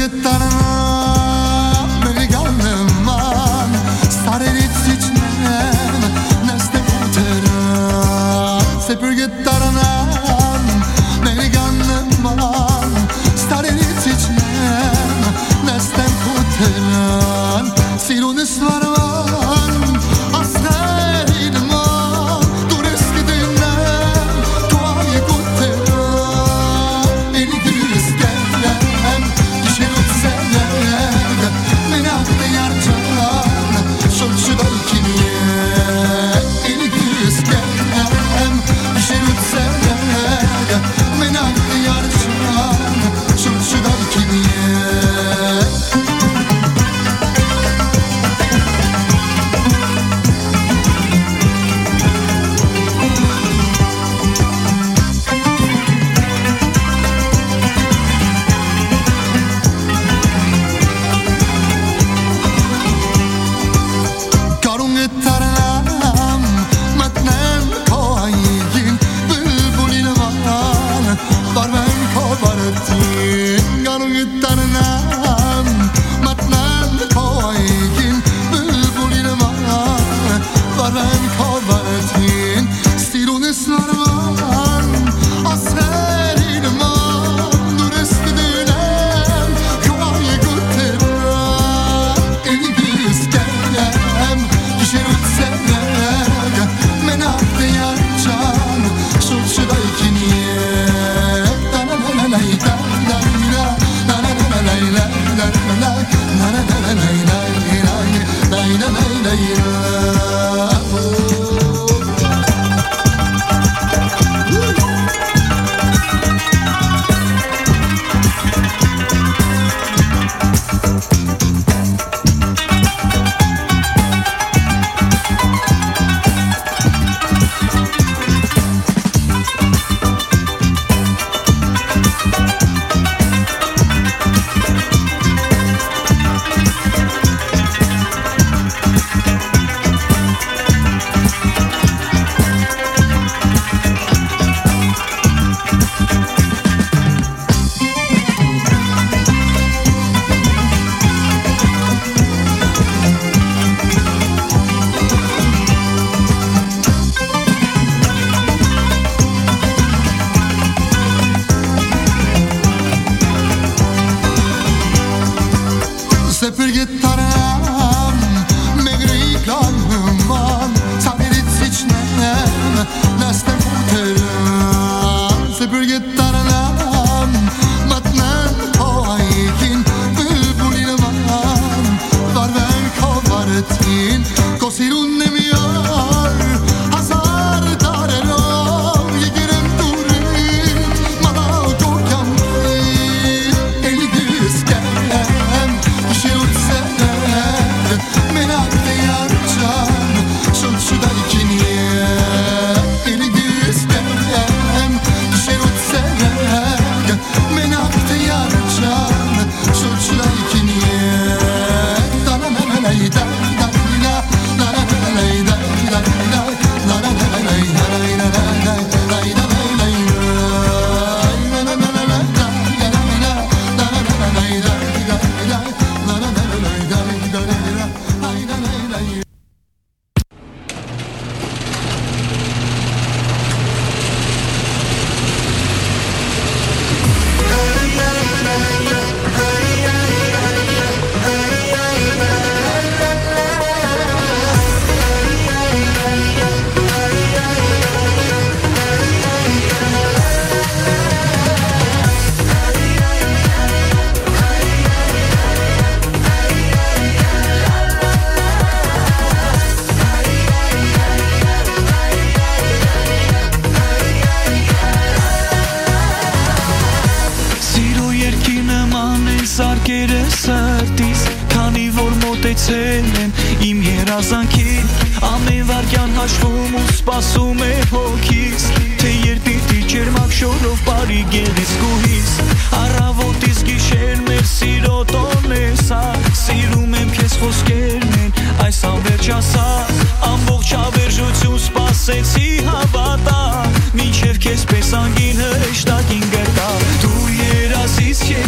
սրտիս, քանի որ մոտեցել են իմ երազանքին, ամեն վարքյան հաշվում ու սպասում է հոգիս, թե երբ պիտի ջերմակ շորով բարի գեղեցկուհիս, առավոտից գիշեր մեր սիրո տոնն է սա, սիրում եմ քեզ խոսքերն են, այս անվերջ ասա, ամբողջ հավերժություն սպասեցի հավատա, մինչև քեզ պես անգին հրեշտակին գրկա, դու երազից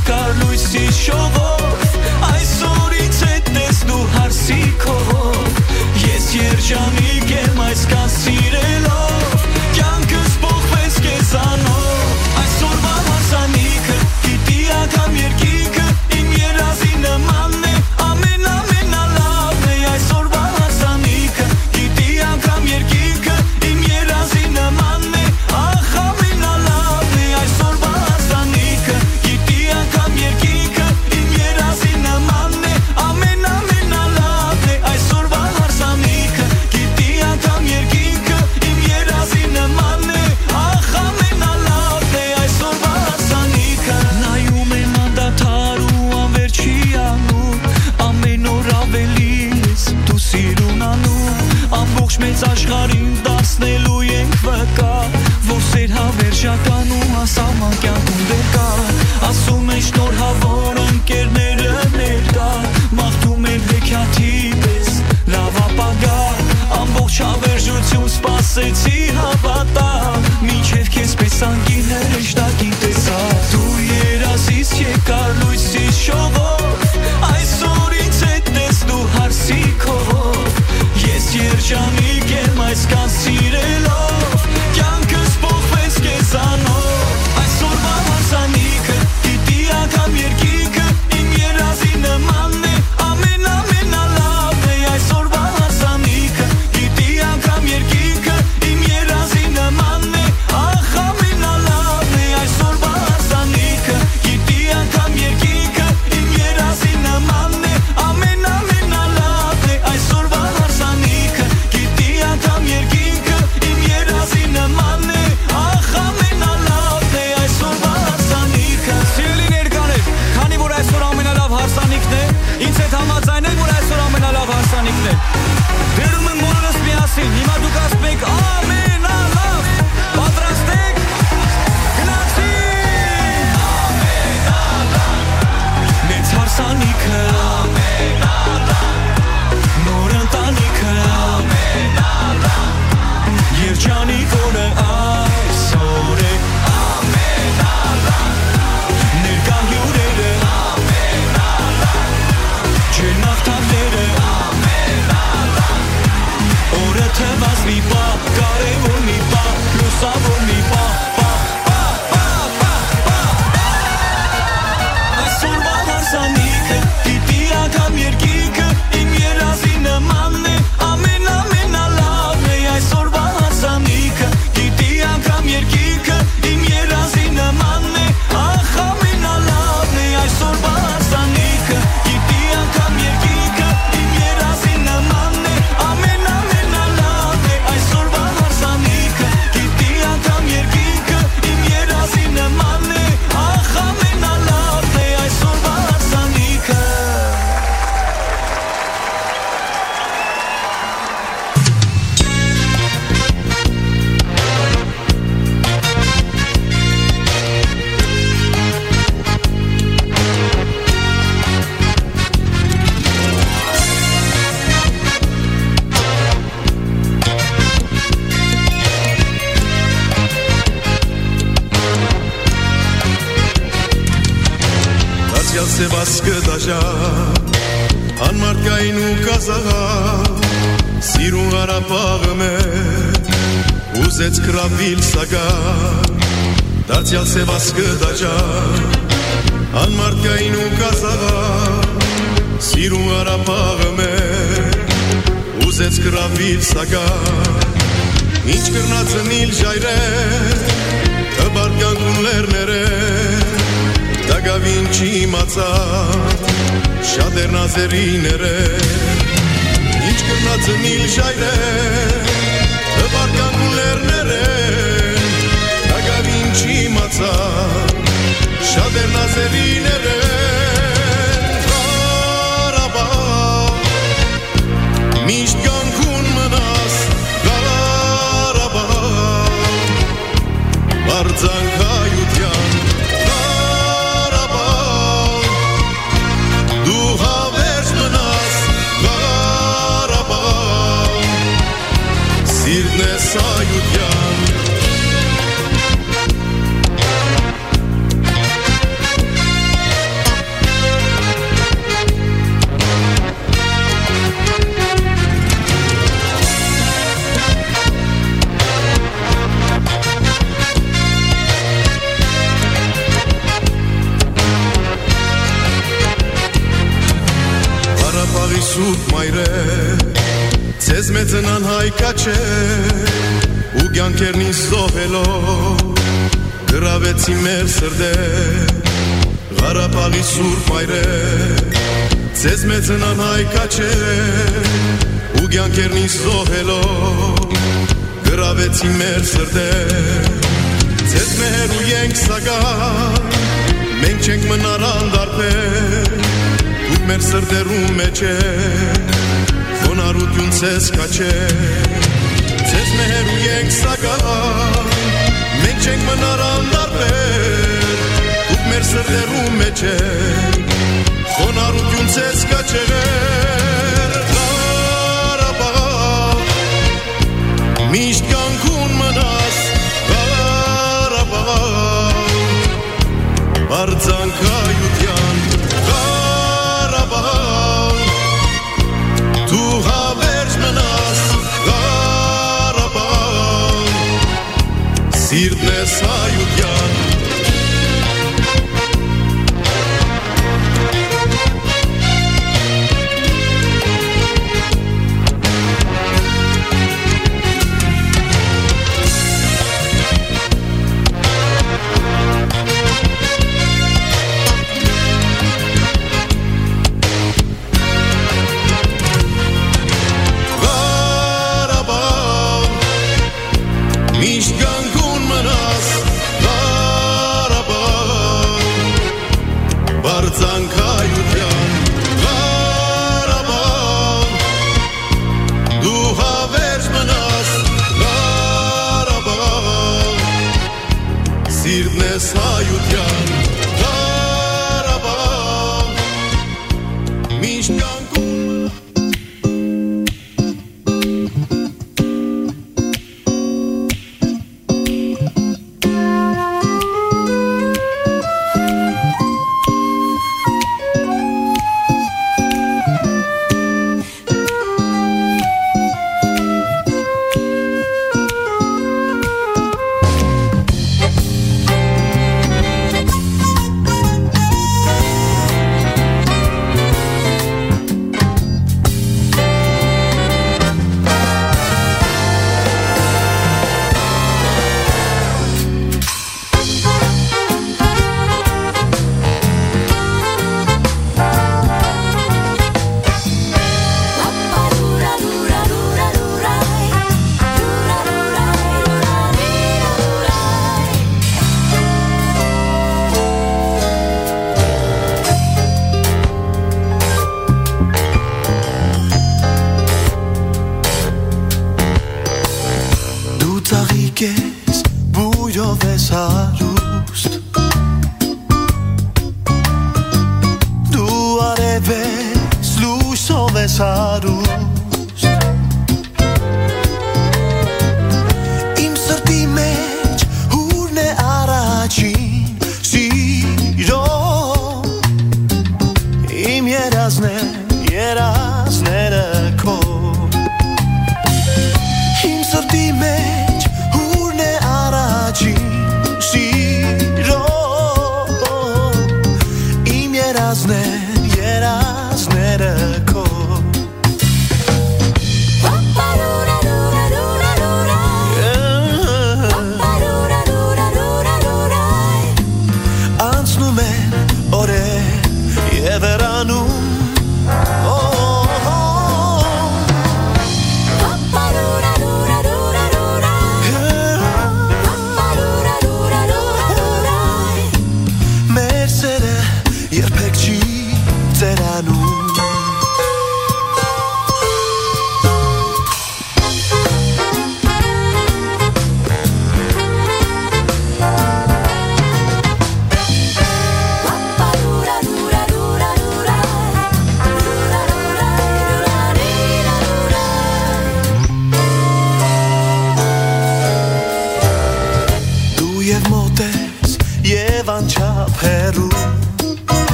եկար լույսի շողով, այսօր ինձ հետ ես դու հարսի քով, ես երջանիկ եմ այսքան սիրելով, կյանքս փոխվեց քեզանով, այսօրվա հարսանիքը, գիտի անգամ երկինքը, իմ երազի նմանն է, ամենալավն է, այսօրվա հարսանիքը, գիտի անգամ երկինքը, իմ երազի նմանն է, ախ ամենալավն է, այսօրվա հարսանիքը, գիտի անգամ երկինքը, իմ երազի նմանն է, ամենալավն է, այսօրվա հարսանիքը, գիտի անգամ երկինքը, իմ երազի նմանն է, ախ ամենալավն է, այսօրվա հարսանիքը, նայում եմ անդադար ու անվերջի անում, ամեն օր ավելի ես դու սիրուն անում, ամբողջ մեծ աշխարհին դարձնելու ենք վկա, որ սեր հավերժական ու հասարման կյանքում դեր կա, ասում են շնորհավոր ընկերները ներկա, մաղթում են հեքիաթի պես լավ ապագա, ամբողջ հավերժություն սպասեցի հավատա, մինչև քեզ պես անկին հրեշտակի տեսա, դու երազից եկար լույսի շողով, այսօր ինձ հետ ես դու հարսի քով, ես երջանիկ եմ այսքան սիրելով, կյանքս փոխվեց քեզանով, այսօրվա հարսանիքը, գիտի անգամ երկինքը, իմ երազի նմանն է, ամենալավն է, այսօրվա հարսանիքը, գիտի անգամ երկինքը, իմ երազի նմանն է, ախ ամենալավն է, այսօրվա հարսանիքը, գիտի անգամ երկինքը, իմ երազի նմանն է, ամենալավն է, այսօրվա հարսանիքը, գիտի անգամ երկինքը, իմ երազի նմանն է, ախ ամենալավն է, այսօրվա հարսանիքը, սիրելի ներկաներ, քանի որ այսօր ամենալավ հարսանիքն է, ինձ հետ համաձայնեք, որ այսօր ամենալավ հարսանիքն է, դերում ենք բոլորս միասին, հիմա դուք ասում եք ամենալավ, պատրաստ եք, գնացին, մեծ հարսանիքը, նոր ընտանիքը, երջանիկ օրը այսօր է, ներկա հյուրերը, ջեր մաղթանքները, օրը թվաց մի պահ, կարևոր մի պահ, լուսավոր մի պահ, այսօրվա հարսանիքը, գիտի անգամ երկինքը, իմ երազի նմանն է, ամենալավն է, այսօրվա հարսանիքը, գիտի անգամ երկինքը, իմ երազի նմանն է, ախ ամենալավն է, այսօրվա հարսանիքը, գիտի անգամ երկինքը, իմ երազի նմանն է, ամենալավն է, այսօրվա հարսանիքը, գիտի անգամ երկինքը, իմ երազի նմանն է, ախ ամենալավն է, այսօրվա հարսանիքը. Դարձյալ սևասկը դաժան, անմարկային ու կազաղան, սիրուն հարապաղը մեր, ուզեց կրավիլ սագան, դարձյալ սևասկը դաժան, անմարկային ու կազաղան, սիրուն հարապաղը մեր, ուզեց կրավիլ սագան, ինչ կրնացնիլ ժայրեր, կբարկանկուն լերներեր, Դագավին չի մացավ, շատեր նազերիներ ինչ կրնացնիլ ժայրեր, հվարկան լերներ Դագավին չի մացավ, շատեր նազերիներ Ղարաբաղ, միշտ կյանքուն մնաս Ղարաբաղ, բարձանքայության Սայության մեծնան հայկաչե ու կյանքերնին սովելով գրավեցի մեր սրդե Ղարաբաղի սուրբ այրե Ձեզ մեծնան հայկաչե ու կյանքերնին սովելով գրավեցի մեր սրդե Ձեզ մehերու ենք սագար մենք չենք մնար անդարբեր Դուք մեր սրդերում մեջ է Խոնարհություն ցես կաչե Ձեզ մehերու ենք սագար մենք չենք մնար անդարբեր Դուք մեր սրդերում մեջ է Խոնարհություն ցես կաչե Ղարաբաղ միշտ կյանքում մնաս Ղարաբաղ Բարձանքայության Ղարաբաղ Դու հավերժ մնաս Ղարաբաղ Սիրտն ես հայության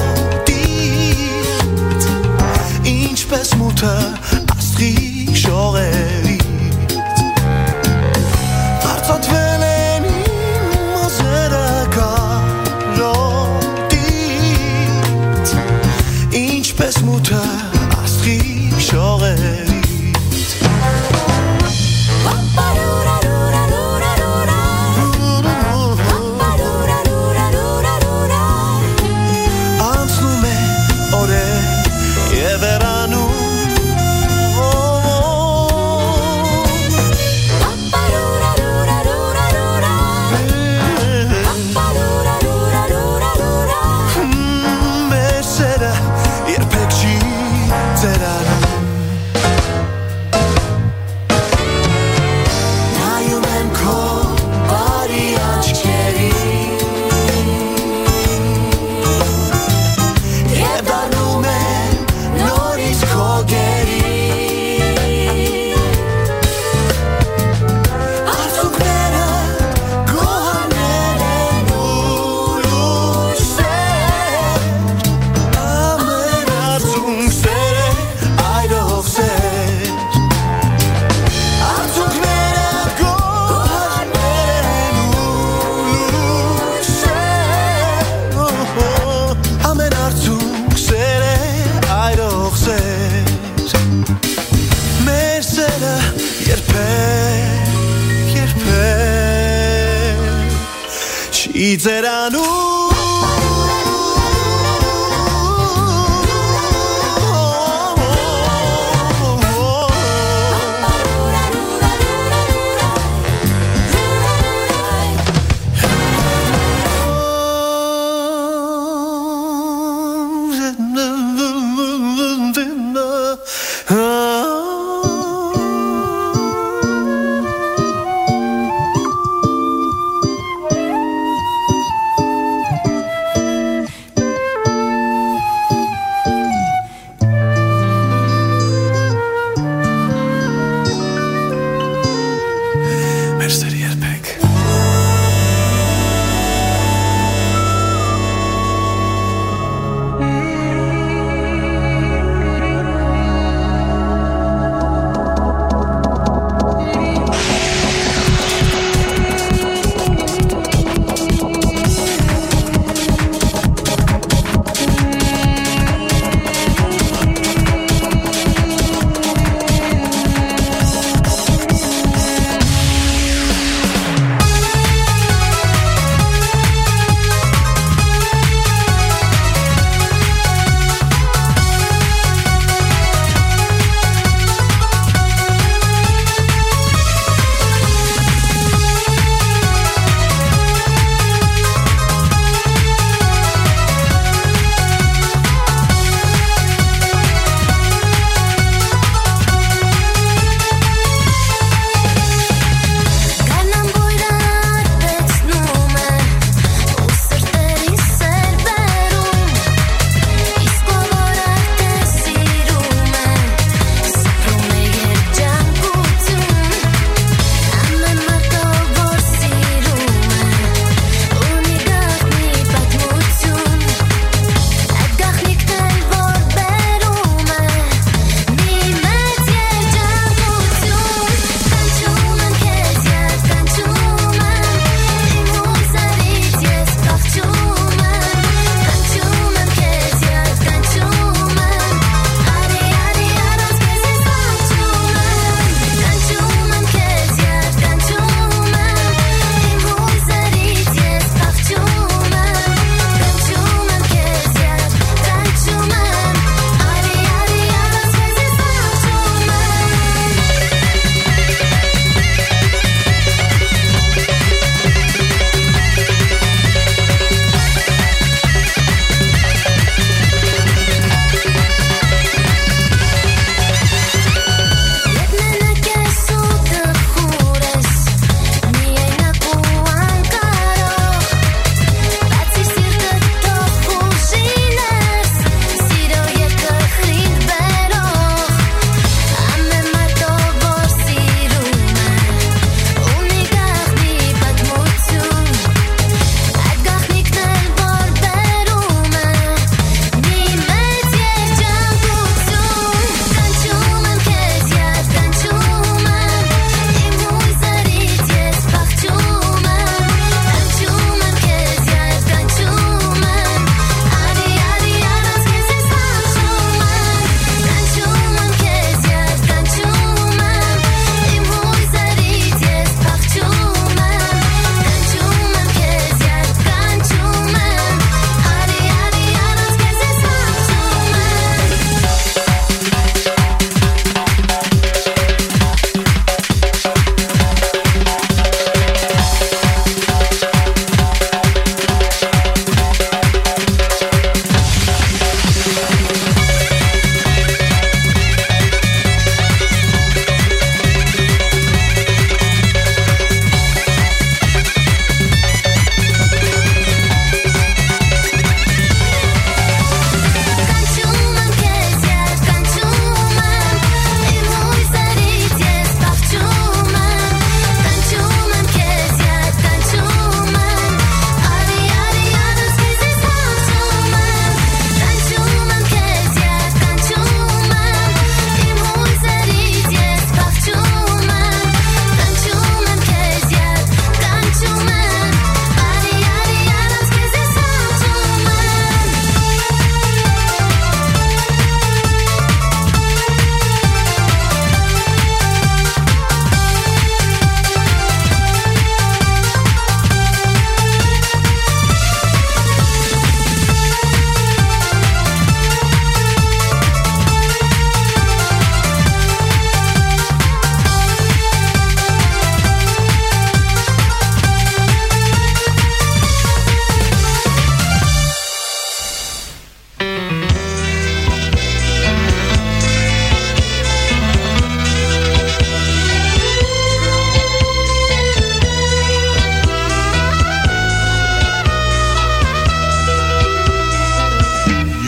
Ինչպես մութը աստղի շող 이제라누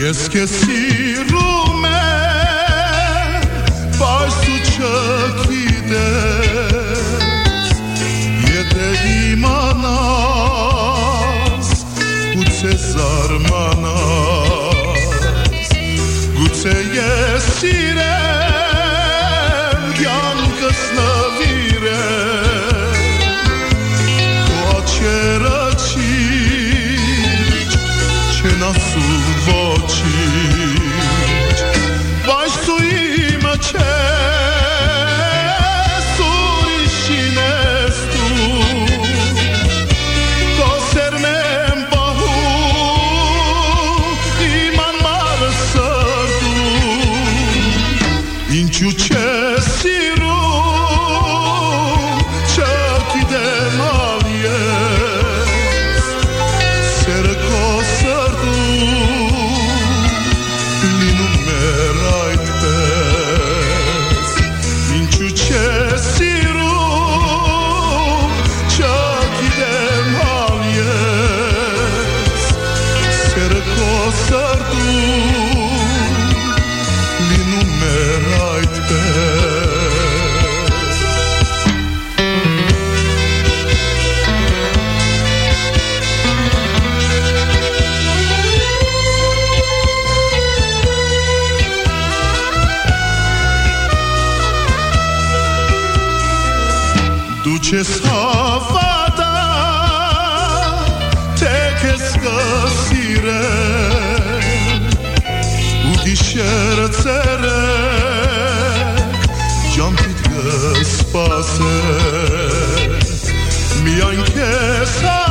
Ես քեզ սիրում եմ, բայց դու չգիտես, եթե իմանաս, գուցե զարմանաս, գուցե ես սիրեմ, կյանքս նվիրեմ, քո աչքերը չեն ասում ոչինչ, բայց դու իմը չես, ուրիշին ես դու, քո սերն եմ պահում, իմ անմարը սրտում, ինչու չես սիրում, չգիտեմ ալ ես, սերը քո Չես հավատա, թե քեզ կսիրեմ, ու գիշերը ցերեկ, ջամփիդ կսպասեմ, միայն քեզ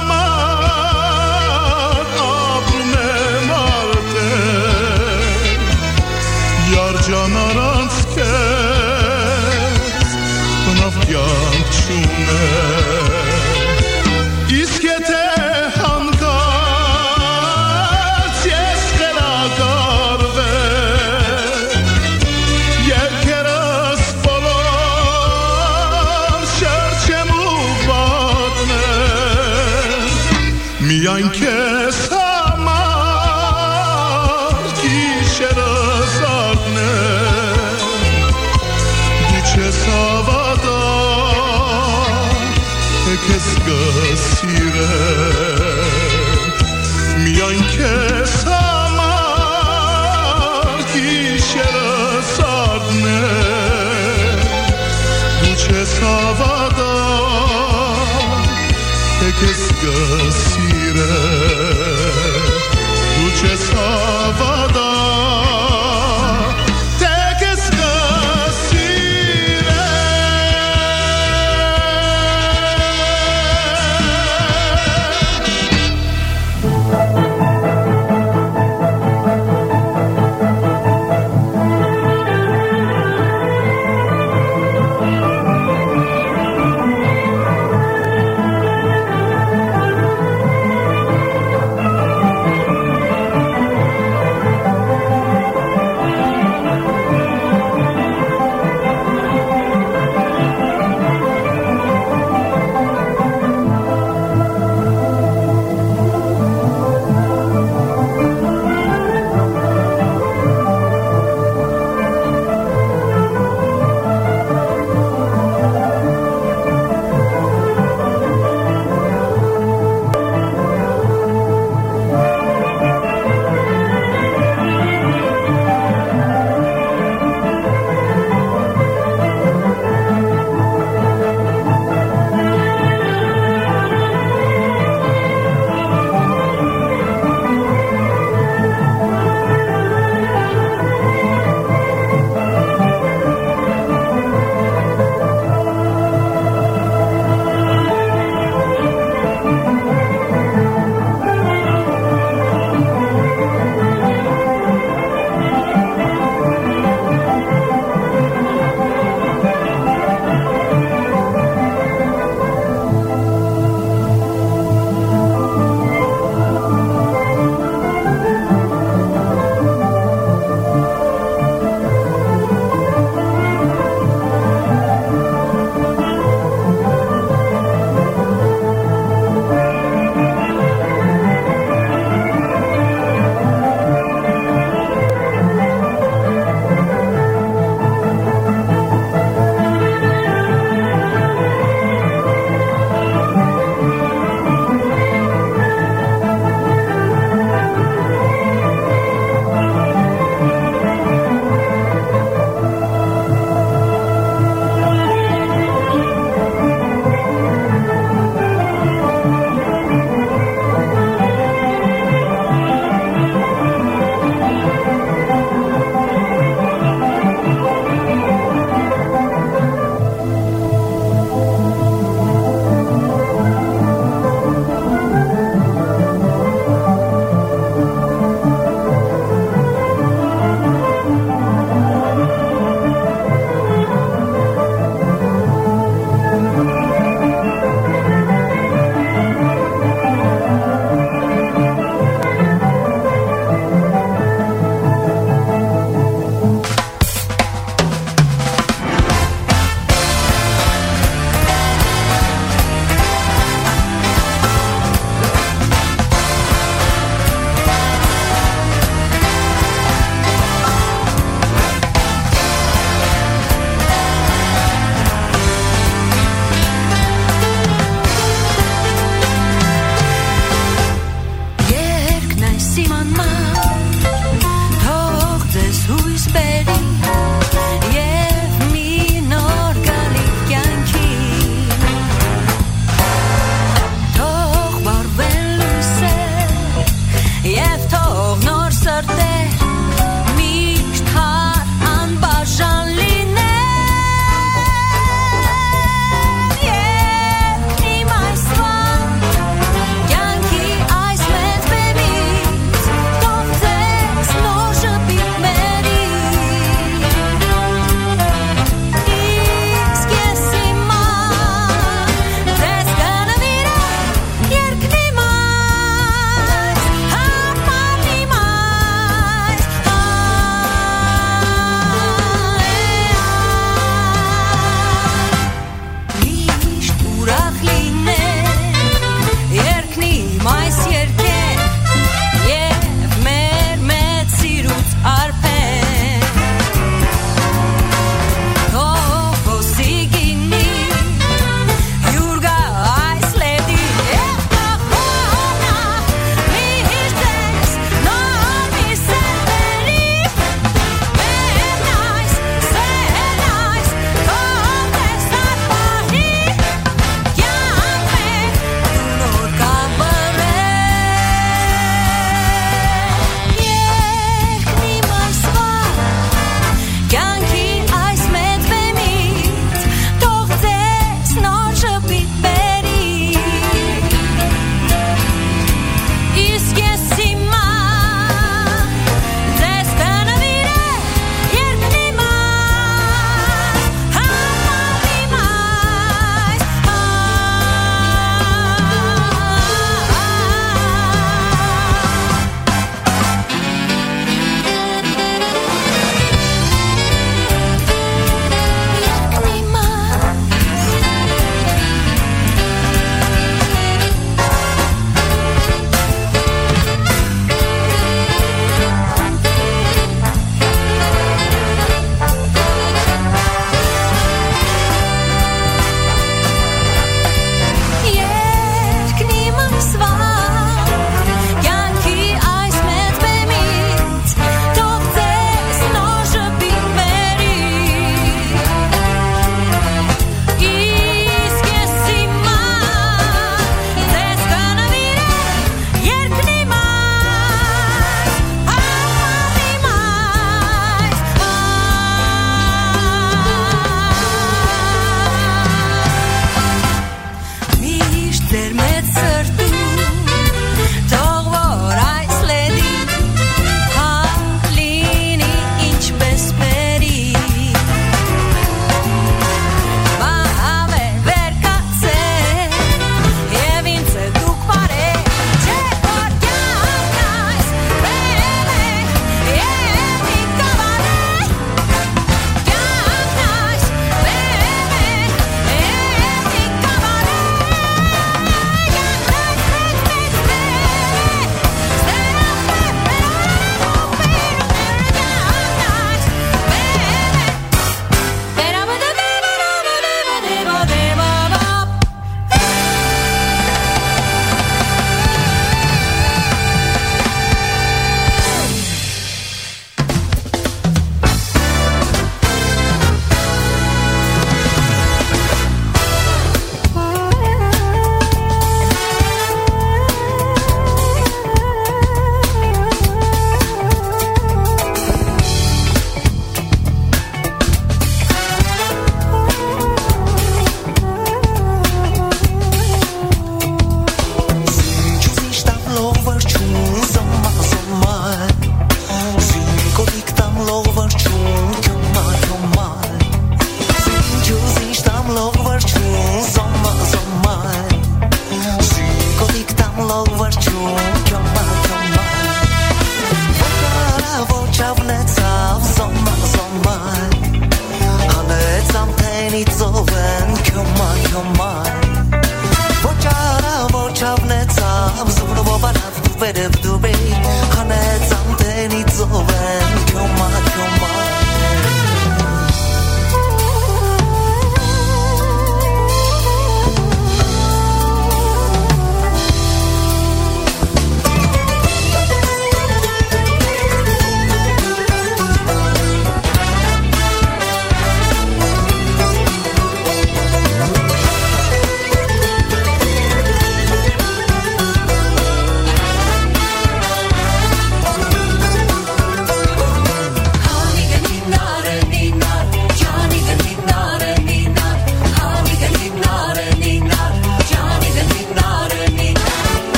համար ապրում եմ արդեն, երջան առանց քեզ, բնավ կյանք իսկ եթե հանկարծ ես խելագարվեմ, երկերս բոլոր շրջեմ ու պատմեմ, միայն քեզ համար գիշերս արթնեմ, դու չես հավատա, քեզ կսիրեմ, միայն քեզ համար գիշերս արթնեմ, դու չես հավատա, քեզ կսիրեմ, դու չես հավատա,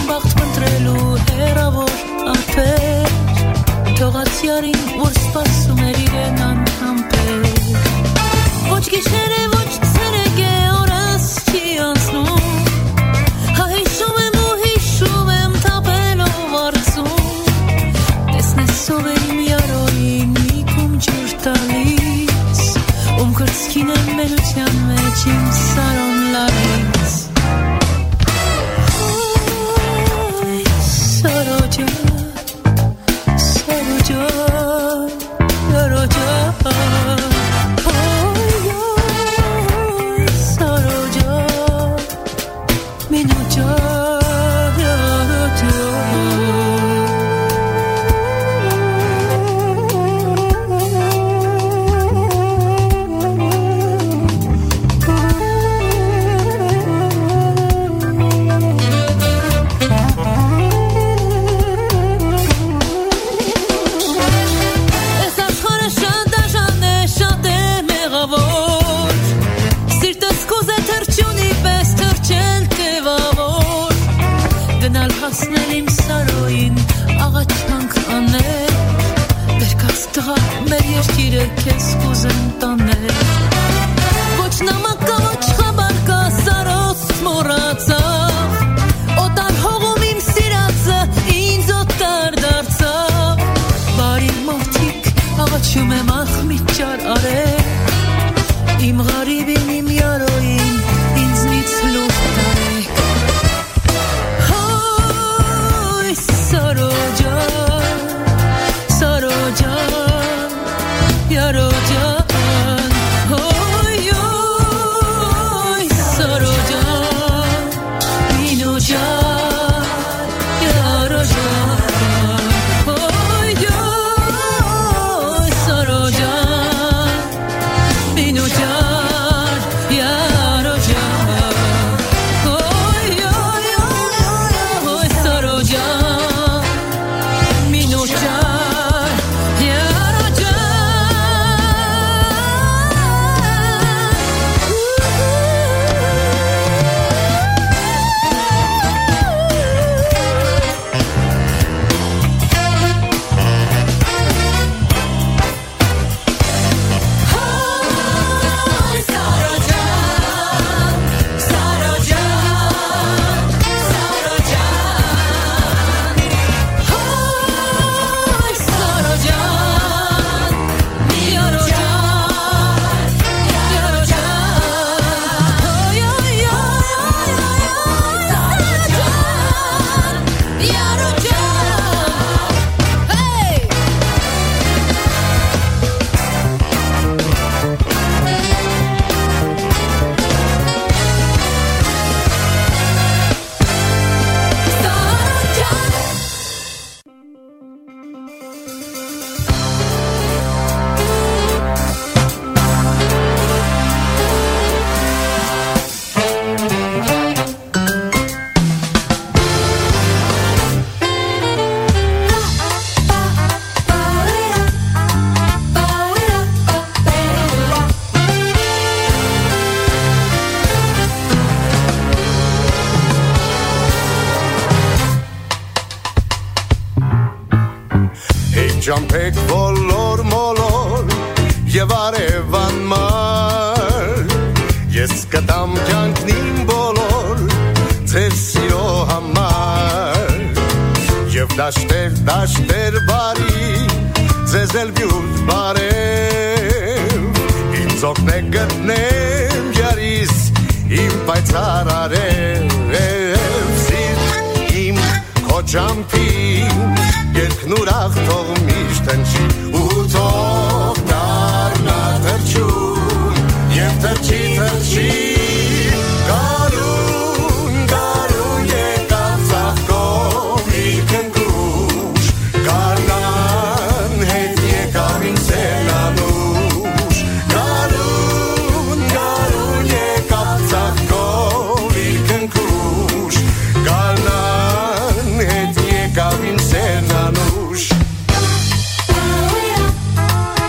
բաղթ մնտրելու հերավոր ափեր թողած յարին որ սպասում էր իրեն անհամբեր ոչ գիշեր է ոչ ցերեկ է օրս չի անցնում հա հիշում եմ թապելով արցում տեսնես ով է իմ յարոյին մի կում ջուր տալիս կրծքին եմ մենության մեջ իմ սարոն լարից Սարոջա, Սարոջա, Սարոջա Սարոջա, մինոջա հասնել իմ սարոյին աղաչանք անել Բերկած տղա մեր երկիրը կեզ կուզեմ տանել Ոչ նամակա ոչ խաբարկա սարոց մորացավ Օտար հողում իմ սիրածը ինձ օտար դարձավ Բարի մոտիկ աղաչում եմ ախմիճար արել Իմ ғարիբին իմ յարոյին ինձնից լուր տարեք Saroja, Saroja, Yarojan, oy oy, Saroja, Minoja, Yarojan, oy oy, Saroja, Minoja, Yarojan, oy oy oy, Saroja. Ջամփեք բոլոր մոլոր եւ արևան մար Ես կտամ կյանքն իմ բոլոր ձեր սիրո համար Եվ դաշտեր բարի ձեզ էլ բյուրդ բարև Ինձ օգնեք գտնեմ յարիս իմ պայծառ արև Սիրտ իմ քո ջամփին Երկն ուրախ թող միշտ հնչի ու թող դառնա թրջուն և թրջի Գարուն եկավ ծաղկով իր քնքուշ Գարնան հետ եկավ ինձ սենանուշ Գարուն եկավ ծաղկով իր քնքուշ Գարնան հետ եկավ ինձ սենանուշ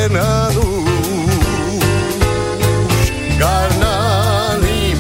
սենանուշ գարնանիմ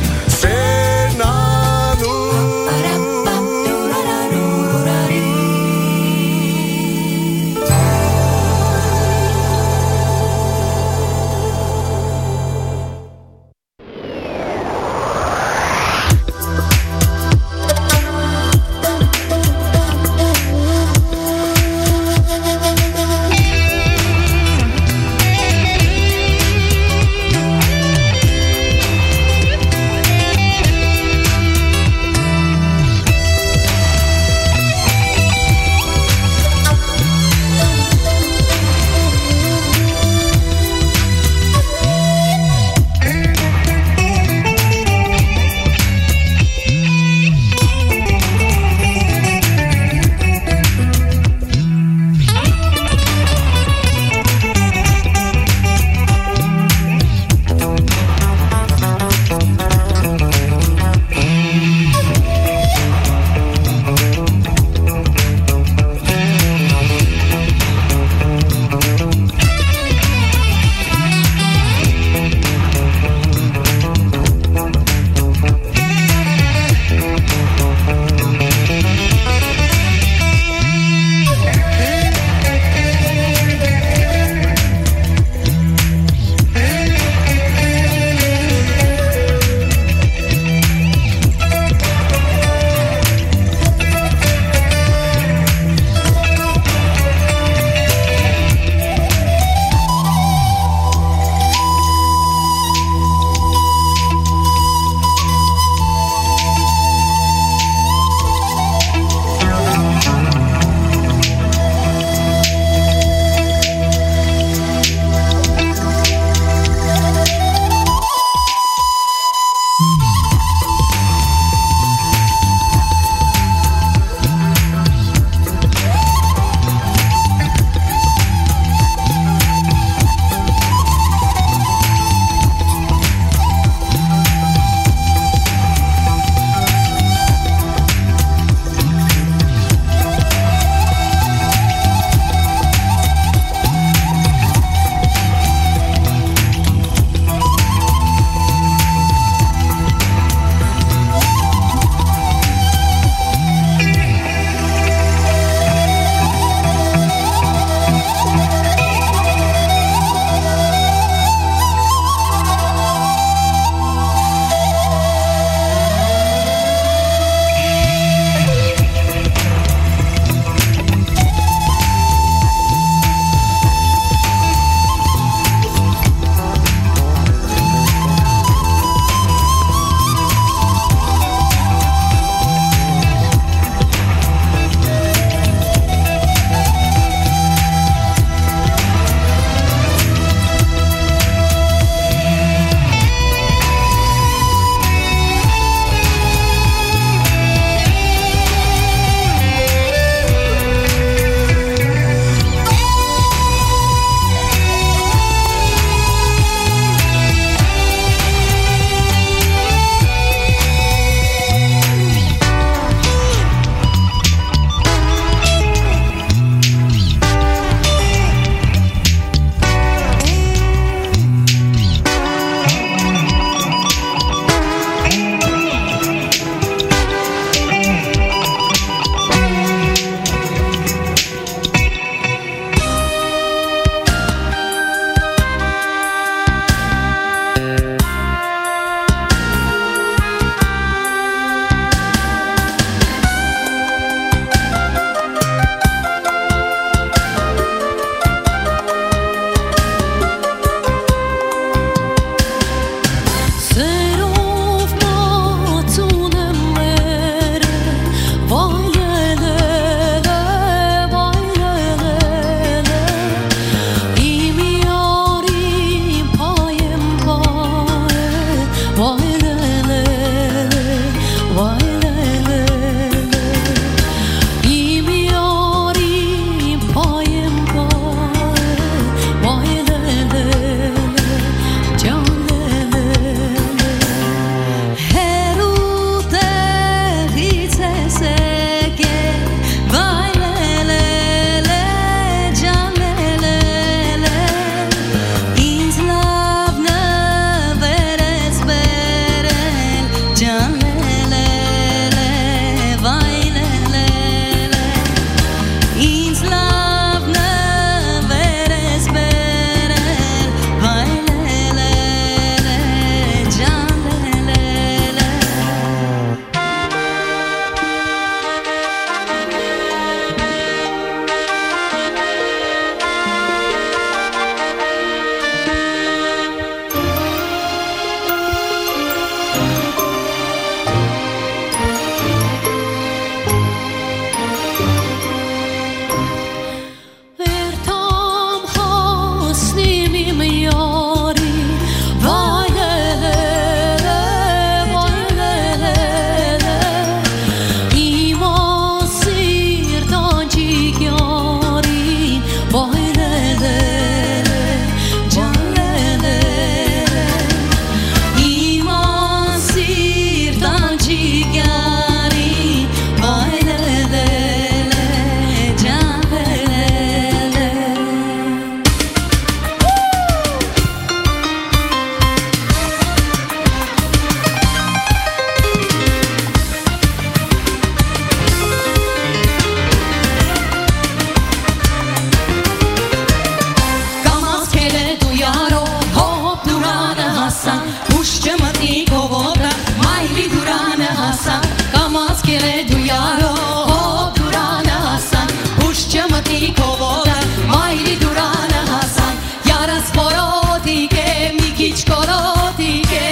հասան կամած կելե դու յարո դուրանը հասան ուշ չմտի քովոդը մայրի դուրանը հասան յարս խորոդիկ է մի քիչ կորոդիկ է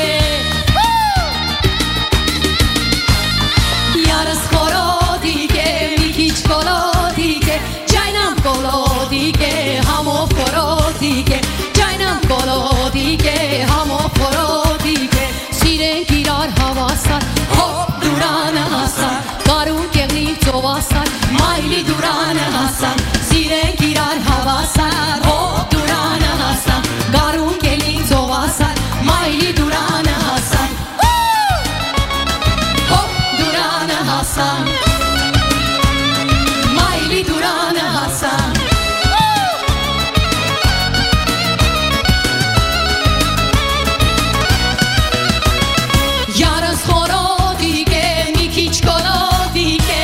յարս խորոդիկ է մի քիչ կորոդիկ է ջայնամ կորոդիկ է համով կորոդիկ է ջայնամ կորոդիկ է համով կորոդիկ է սիրենք իրար հավասար հոպ դուրանը հասան կարուն կեղնի ծովասար մայլի դուրանը հասան սիրենք իրար հավասար հոպ դուրանը հասան կարուն կեղնի ծովասար մայլի դուրանը հասան հոպ դուրանը հասան մայլի դուրանը հասան յարս խորոդիկ է մի քիչ կորոդիկ է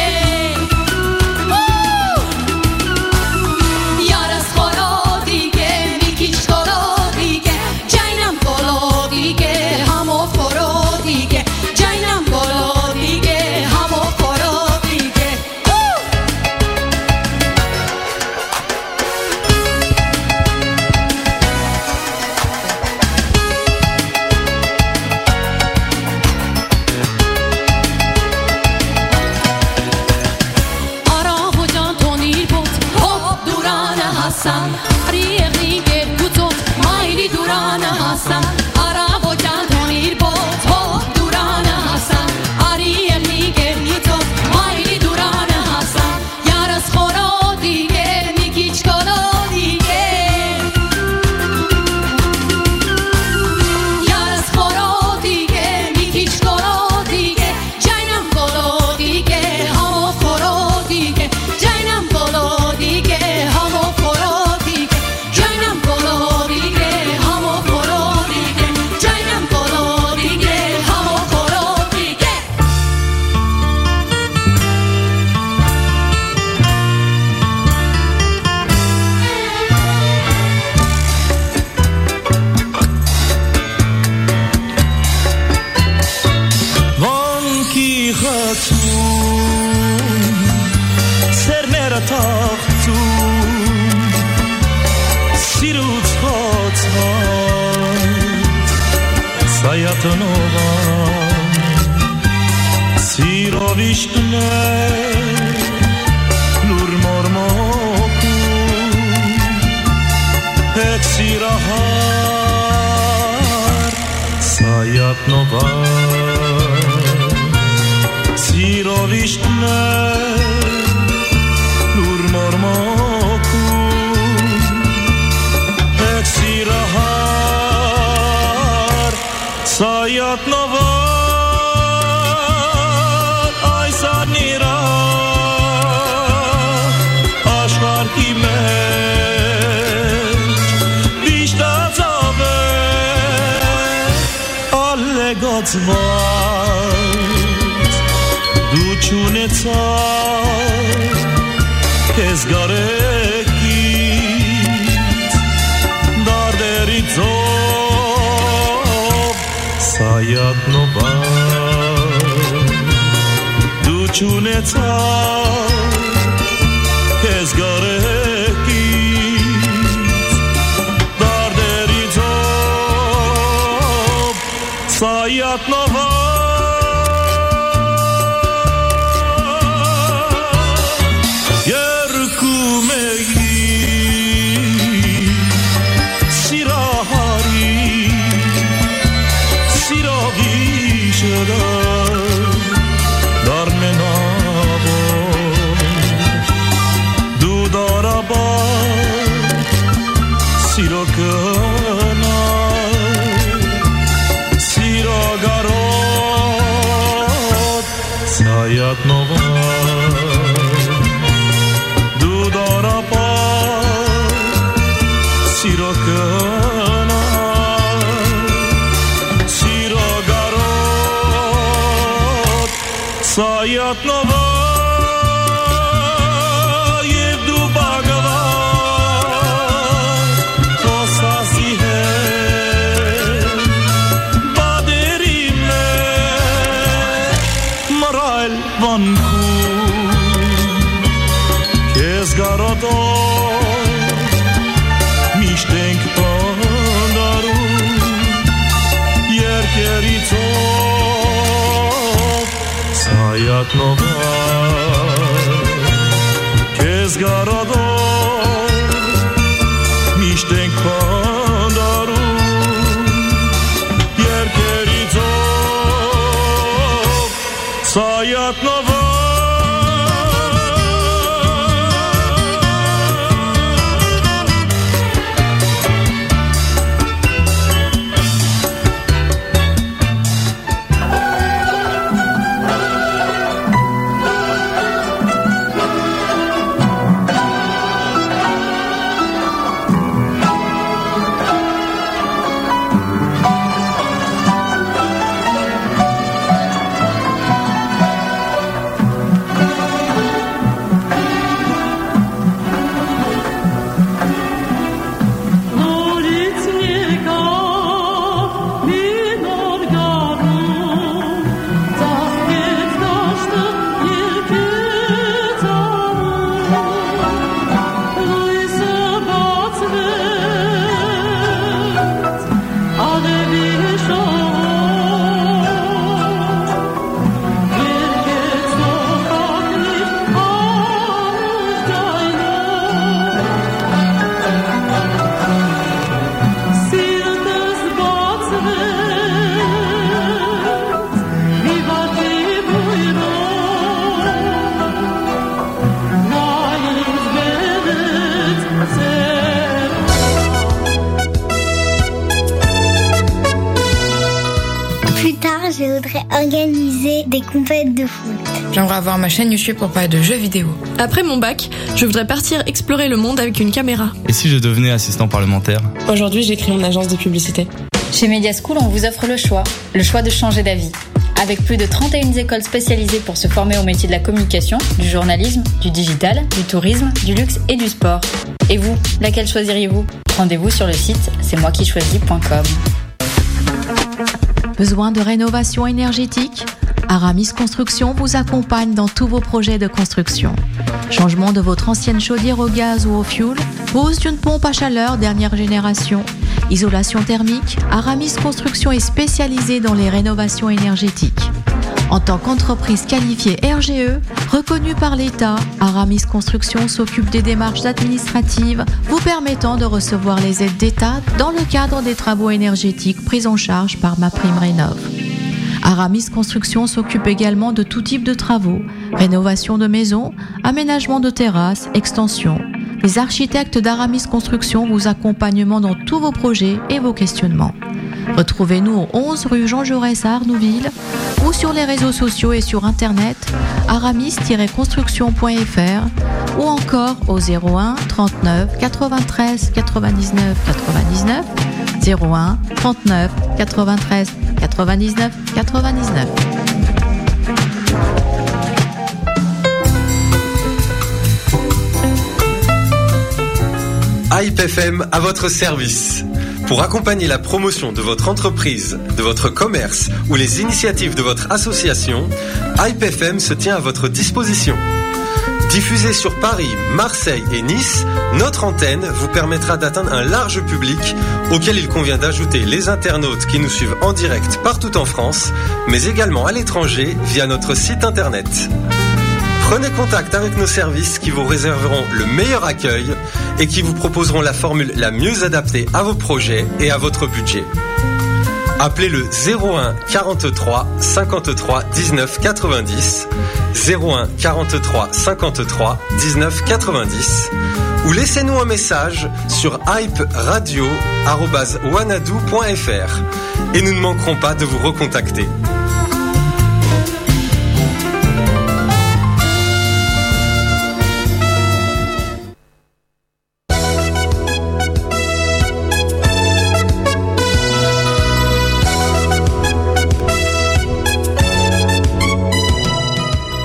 յարս խորոդիկ է մի քիչ կորոդիկ է ջայնամ կորոդիկ է համով կորոդիկ է ջայնամ կորոդիկ է համով կորոդիկ է Արահոջան տոնիր ոտ հոպ դուրանը հասան արի եղնի գերգուծոտ մայրի դուրանը հասան Արահոջան տոնիր ոտ հոպ դուրանը հասան արի եղնի գերգուծոտ մայրի դուրանը հասան յարս խորոդիկ է մի քիչ կորոդիկ է յարս խորոդիկ է մի քիչ կորոդիկ է ջայնամ կորոդիկ է համով կորոդիկ է ջայնամ կորոդիկ է համով կորոդիկ է ջայնամ կորոդիկ է համով կորոդիկ է ջայնամ կորոդիկ է համով կորոդիկ է Վանքի խացում սերմերը թաղծում սիրուց խոցված սայատնովան սիրով իշտներ լուր մորմոքում հետ սիրահար սայատնովան սիրով իշտներ լուր մորմոքում հետ սիրահար սայատնովան այս արնիրա աշխարհի մեջ վիշտացավ է ալեգացված դու չունեցար քեզ գարեկից դարդերի ծով սայատնովան դու չունեցար քեզ գարեկից դարդերի ծով սայատնովան երկում էի սիրահարի սիրողի շրար դարմենավոր դու դարաբար սիրո կնար սիրո գարոտ սայատնովան դու դարաբար սիրո կնար սիրո գարոտ սայատնովան եւ դու բագավար խոսասի հետ բադերի մեջ վրայել վանքում Քեզ գարադոր միշտ ենք պանդարում Երկերի ծով սայատնովար Քեզ գարադոր միշտ ենք պանդարում Երկերի ծով սայատնովար Je voudrais organiser des compètes de foot. J'aimerais avoir ma chaîne YouTube pour parler de jeux vidéo. Après mon bac, je voudrais partir explorer le monde avec une caméra. Et si je devenais assistant parlementaire ? Aujourd'hui, j'ai créé une agence de publicité. Chez Media School, on vous offre le choix de changer d'avis. Avec plus de 31 écoles spécialisées pour se former au métier de la communication, du journalisme, du digital, du tourisme, du luxe et du sport. Et vous, laquelle choisiriez-vous ? Rendez-vous sur le site c'estmoiquichoisis.com. Besoin de rénovation énergétique ? Aramis Construction vous accompagne dans tous vos projets de construction. Changement de votre ancienne chaudière au gaz ou au fioul, pose d'une pompe à chaleur dernière génération, isolation thermique, Aramis Construction est spécialisée dans les rénovations énergétiques. En tant qu'entreprise qualifiée RGE, reconnue par l'État, Aramis Construction s'occupe des démarches administratives vous permettant de recevoir les aides d'État dans le cadre des travaux énergétiques pris en charge par MaPrimeRénov'. Aramis Construction s'occupe également de tout type de travaux, rénovation de maisons, aménagement de terrasses, extensions. Les architectes d'Aramis Construction vous accompagneront dans tous vos projets et vos questionnements. Retrouvez-nous au 11 rue Jean Jaurès à Arnouville ou sur les réseaux sociaux et sur internet aramis-construction.fr ou encore au 01 39 93 99 99 01 39 93 99 99. Hype FM à votre service. Pour accompagner la promotion de votre entreprise, de votre commerce ou les initiatives de votre association, Hype FM se tient à votre disposition. Diffusée sur Paris, Marseille et Nice, notre antenne vous permettra d'atteindre un large public auquel il convient d'ajouter les internautes qui nous suivent en direct partout en France, mais également à l'étranger via notre site internet. Prenez contact avec nos services qui vous réserveront le meilleur accueil et qui vous proposeront la formule la mieux adaptée à vos projets et à votre budget. Appelez le 01 43 53 19 90, 01 43 53 19 90 ou laissez-nous un message sur hyperadio@wanadoo.fr et nous ne manquerons pas de vous recontacter.